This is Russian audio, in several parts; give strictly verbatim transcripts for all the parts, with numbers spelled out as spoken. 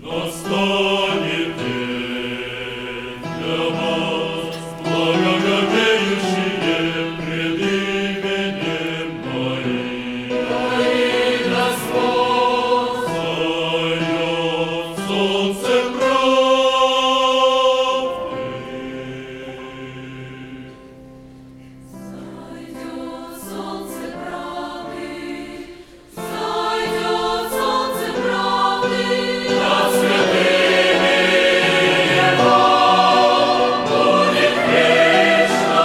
Настанет день для вас, благоговеющие пред именем Моим. Творит Господь, зайдет солнце правды. Зайдет солнце правды, зайдет солнце правды. Над святыми Его будет вечно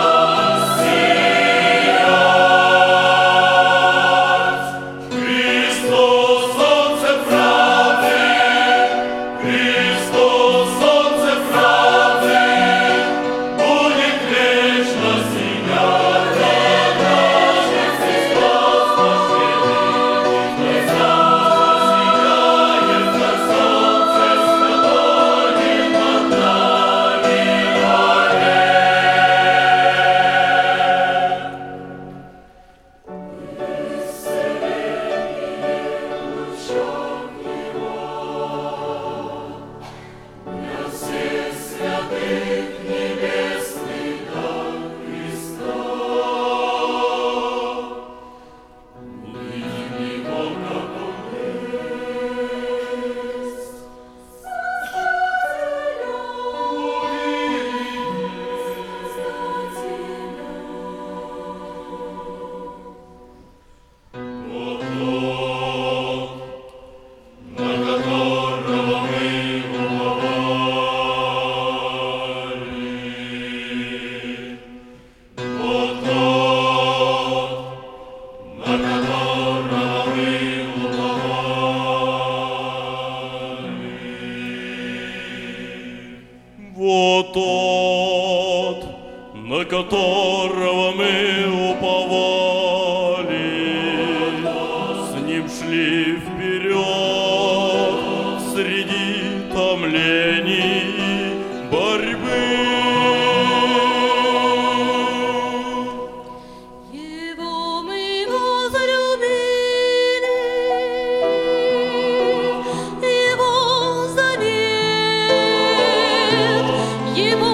сиять. Христос, солнце правды, Христос, солнце правды, будет вечно сиять. Наш Христос, наш великий Христос, сияет, как солнце святое над нами Для всех святых небесный дар Христа. увидим Его, как Он есть. Вот тот, на которого мы уповали. Вот тот, на которого мы уповали. Вот тот, на которого мы уповали, с ним шли вперед среди томлений борьбы. Его мы возлюбили, Его завет, Его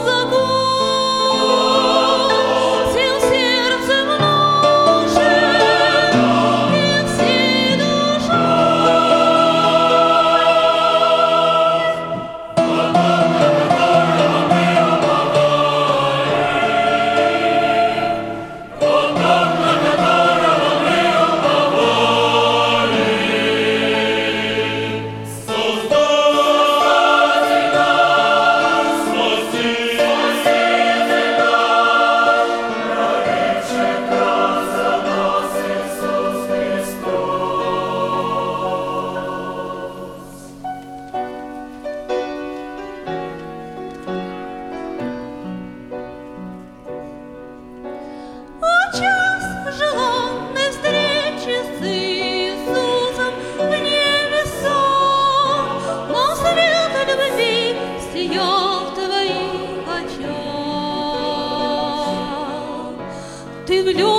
закон, сил сердцем нашим и всей час желанной встречи с Иисусом в небесах, но свет любви сиял в твоих очах. Ты влюблен